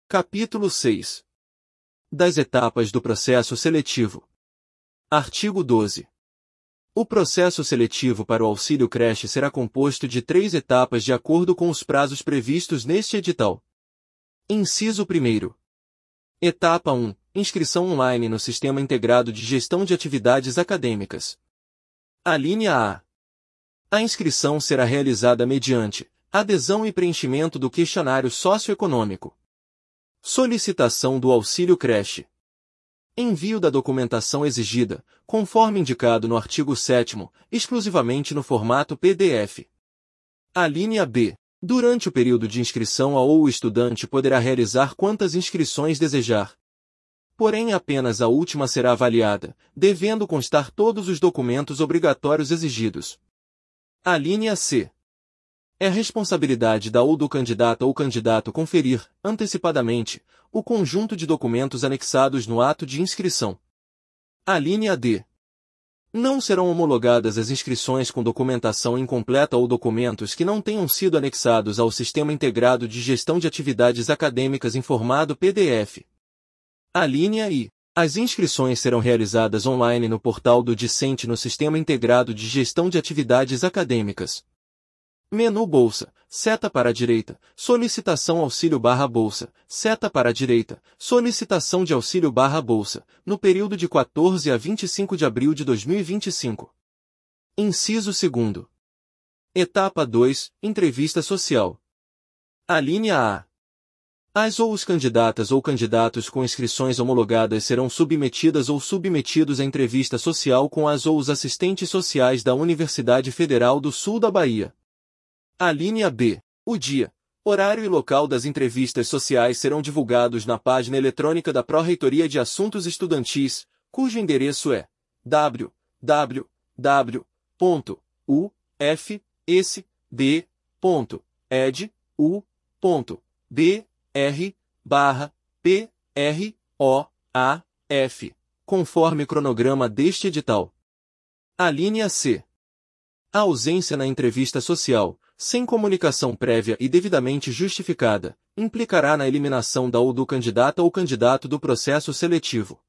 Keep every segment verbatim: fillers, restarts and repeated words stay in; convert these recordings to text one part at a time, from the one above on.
Capítulo seis. Das etapas do processo seletivo. Artigo doze. O processo seletivo para o auxílio creche será composto de três etapas de acordo com os prazos previstos neste edital. Inciso primeiro. Etapa um. Inscrição online no Sistema Integrado de Gestão de Atividades Acadêmicas. Alínea A. A inscrição será realizada mediante adesão e preenchimento do questionário socioeconômico. Solicitação do auxílio creche. Envio da documentação exigida, conforme indicado no artigo sétimo, exclusivamente no formato P D F. Alínea B. Durante o período de inscrição a ou o estudante poderá realizar quantas inscrições desejar. Porém, apenas a última será avaliada, devendo constar todos os documentos obrigatórios exigidos. Alínea C. É responsabilidade da ou do candidato ou candidato conferir, antecipadamente, o conjunto de documentos anexados no ato de inscrição. Alínea D. Não serão homologadas as inscrições com documentação incompleta ou documentos que não tenham sido anexados ao Sistema Integrado de Gestão de Atividades Acadêmicas informado P D F. Alínea I. As inscrições serão realizadas online no portal do discente no Sistema Integrado de Gestão de Atividades Acadêmicas. Menu Bolsa, seta para a direita, solicitação auxílio barra bolsa, seta para a direita, solicitação de auxílio barra bolsa, no período de quatorze a vinte e cinco de abril de dois mil e vinte e cinco. Inciso segundo. Etapa dois, entrevista social. Alínea A. As ou os candidatas ou candidatos com inscrições homologadas serão submetidas ou submetidos à entrevista social com as ou os assistentes sociais da Universidade Federal do Sul da Bahia. Alínea B. O dia, horário e local das entrevistas sociais serão divulgados na página eletrônica da Pró-Reitoria de Assuntos Estudantis, cujo endereço é w w w ponto u f s b ponto e d u ponto b r barra p r o a f, conforme cronograma deste edital. Alínea C. A ausência na entrevista social, sem comunicação prévia e devidamente justificada, implicará na eliminação da ou do candidata ou candidato do processo seletivo.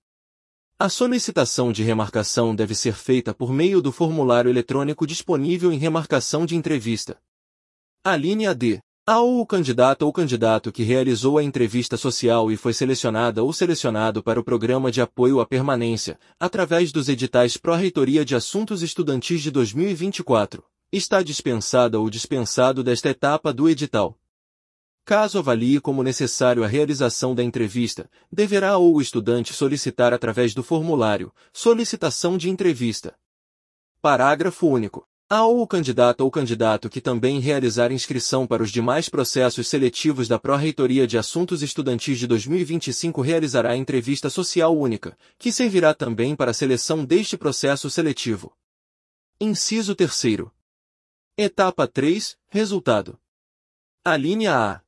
A solicitação de remarcação deve ser feita por meio do formulário eletrônico disponível em remarcação de entrevista. Alínea D. A ou o candidato ou candidato que realizou a entrevista social e foi selecionada ou selecionado para o Programa de Apoio à Permanência, através dos editais Pró-Reitoria de Assuntos Estudantis de dois mil e vinte e quatro, está dispensada ou dispensado desta etapa do edital. Caso avalie como necessário a realização da entrevista, deverá ou o estudante solicitar através do formulário solicitação de entrevista. Parágrafo único. A ou o candidato ou candidato que também realizar inscrição para os demais processos seletivos da Pró-Reitoria de Assuntos Estudantis de dois mil e vinte e cinco realizará entrevista social única, que servirá também para a seleção deste processo seletivo. Inciso terceiro. Etapa três. Resultado. Alínea A.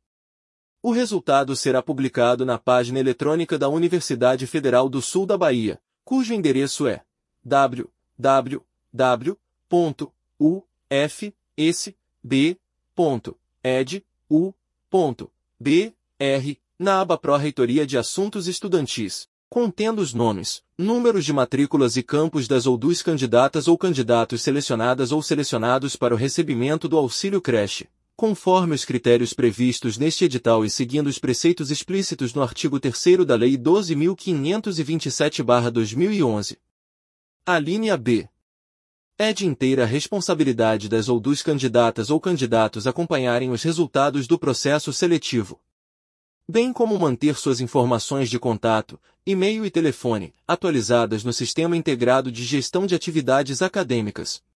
O resultado será publicado na página eletrônica da Universidade Federal do Sul da Bahia, cujo endereço é w w w ponto u f s b ponto e d u ponto b r, na aba Pró-Reitoria de Assuntos Estudantis, contendo os nomes, números de matrículas e campos das ou dos candidatas ou candidatos selecionadas ou selecionados para o recebimento do auxílio creche, conforme os critérios previstos neste edital e seguindo os preceitos explícitos no artigo terceiro da Lei doze mil quinhentos e vinte e sete barra dois mil e onze. Alínea B. É de inteira responsabilidade das ou dos candidatas ou candidatos acompanharem os resultados do processo seletivo, bem como manter suas informações de contato, e-mail e telefone, atualizadas no Sistema Integrado de Gestão de Atividades Acadêmicas.